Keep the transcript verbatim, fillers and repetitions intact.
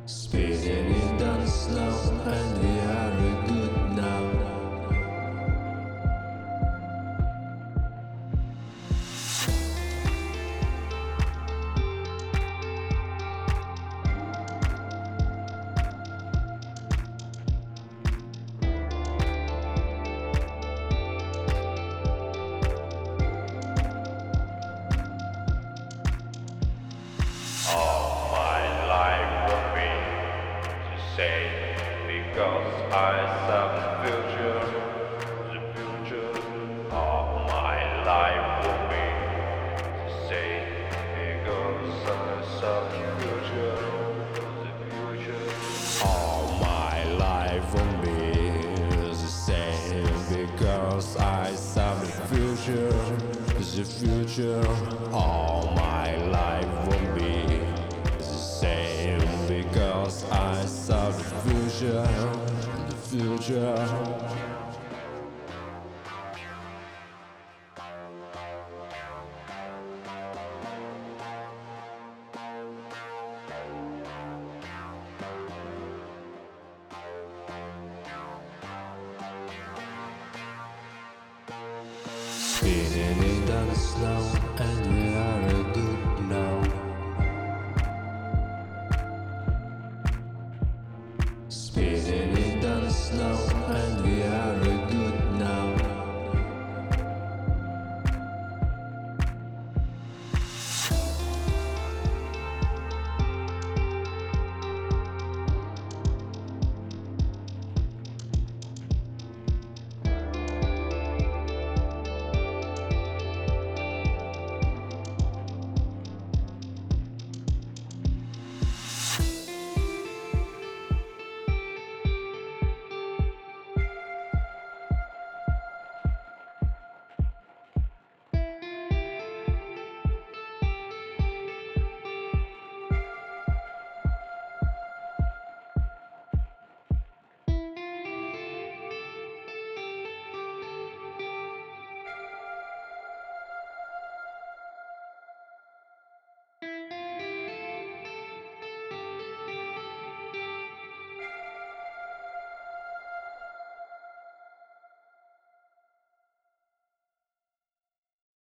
Spinning it down slow, and we are good now. All my life will be the same because I saw the future, the future. All my life will be the same because I saw the future, the future. All my life won't be the same because I saw the future, the future. All my life won't be the same because I saw the future, the future. Spinning it down slow, and we